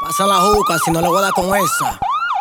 Pasa la juca si no le voy a dar con esa.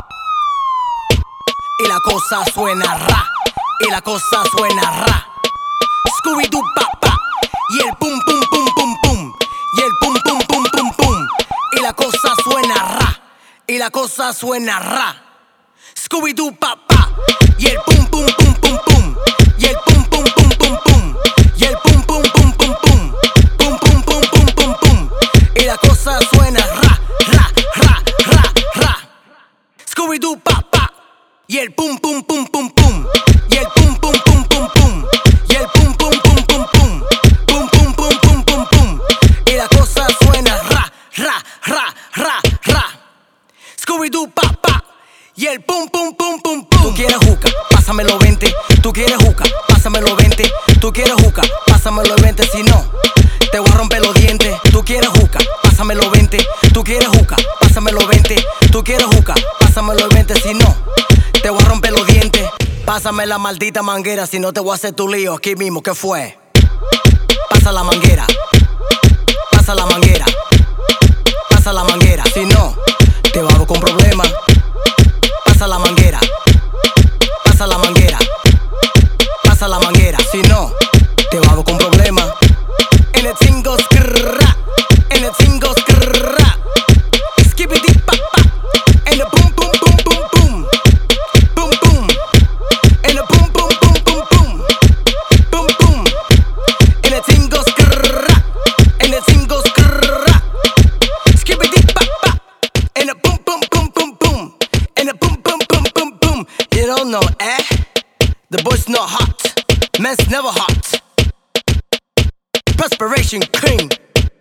Y la cosa suena ra. Y la cosa suena ra. Scooby-Doo papá. Y el pum pum pum pum pum. Y el pum pum pum pum pum. Y la cosa suena ra. Y la cosa suena ra. Scooby-Doo papá. Y el pum pum pum pum pum. Y el pum pum pum pum pum. Y el pum pum pum pum pum. Pum pum pum pum pum pum. Y la cosa suena ra, ra, ra, ra, ra. Scooby-Doo papá. Y el pum pum pum pum pum. Y el pum pum pum pum pum. Y el pum pum pum pum pum. Pum pum pum pum pum pum. Y la cosa suena ra, ra, ra, ra, ra. Scooby-Doo papá. Y el pum pum pum pum pum. Tú quieres juca, pásamelo 20. Tú quieres juca, pásamelo 20. Tú quieres juca, pásamelo 20. Si no, te voy a romper los dientes. Tú quieres juca, pásamelo 20. Tú quieres juca, pásamelo 20. Tú quieres juca, pásamelo 20. Si no, te voy a romper los dientes. Pásame la maldita manguera, si no te voy a hacer tu lío aquí mismo. ¿Qué fue? Pasa la manguera. Pasa la manguera. Pasa la manguera. Si no, te vamos con problemas. Pasa la manguera. Pasa la manguera. Pasa la manguera. Si no, te vamos con problemas. En el tingo skrrra. En el tingo skrrra. Skibidi papa. En el pum pum pum pum pum. Pum pum. En el pum pum pum pum pum. Pum pum. En el tingo skrrra. En el tingo skrrra. Skibidi papa. En el pum pum pum pum pum. En el pum pum pum pum pum. You don't know, eh? The boy's not hot. Man's never hot. Perspiration cream.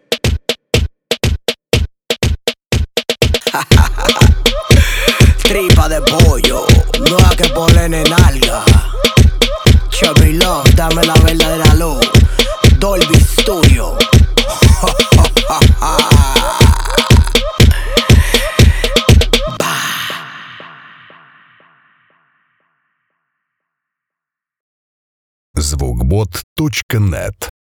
Tripa de pollo, no hay que ponerle nalga. Chubby Love, dame la verdadera luz. Dolby Studio. Звукбот.нет